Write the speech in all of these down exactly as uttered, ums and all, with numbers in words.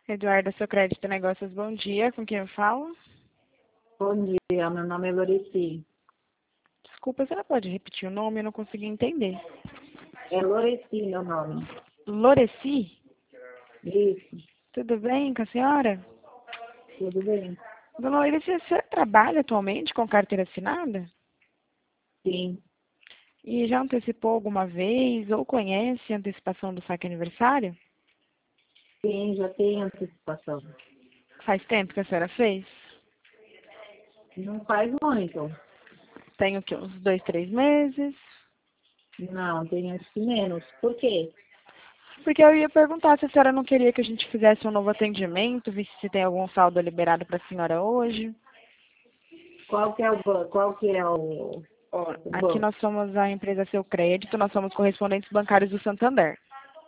Eduardo, seu crédito e negócios, bom dia. Com quem eu falo? Bom dia, meu nome é Loreci. Desculpa, você não pode repetir o nome? Eu não consegui entender. É Loreci meu nome. Loreci? Isso, Tudo bem com a senhora? tudo bem? Dona Loreci, você trabalha atualmente com carteira assinada? Sim, E já antecipou alguma vez ou conhece a antecipação do saque aniversário? sim, já tem antecipação. Faz tempo que a senhora fez? Não faz muito. Tem o quê? Uns dois, três meses? Não, tem acho que menos. Por quê? Porque eu ia perguntar se a senhora não queria que a gente fizesse um novo atendimento, visse se tem algum saldo liberado para a senhora hoje. Qual que é o banco? Qual que é o, Ó, o aqui banco? nós somos a empresa Seu Crédito, nós somos correspondentes bancários do Santander.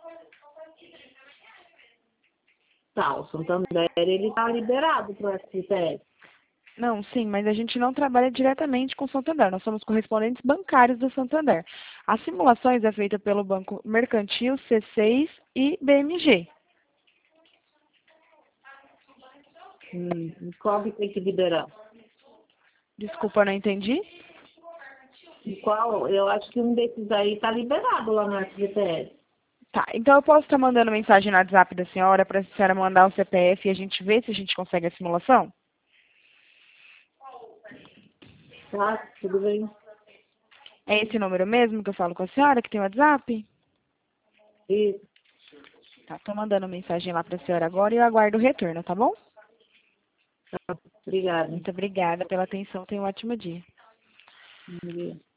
Tá, o Santander, ele tá liberado para o S T S. Não, sim, mas a gente não trabalha diretamente com o Santander, nós somos correspondentes bancários do Santander. As simulações é feita pelo Banco Mercantil, C seis e B M G. Hum, e qual que tem que liberar? Desculpa, eu não entendi. E qual? Eu acho que um desses aí tá liberado lá no S T S. Tá, então eu posso estar mandando mensagem no WhatsApp da senhora para a senhora mandar o C P F e a gente ver se a gente consegue a simulação? Tá, tudo bem? É esse número mesmo que eu falo com a senhora, que tem o WhatsApp? Isso, Tá, tô mandando mensagem lá para a senhora agora e eu aguardo o retorno, tá bom? tá. Obrigada. Muito obrigada pela atenção, tenha um ótimo dia. Bom dia.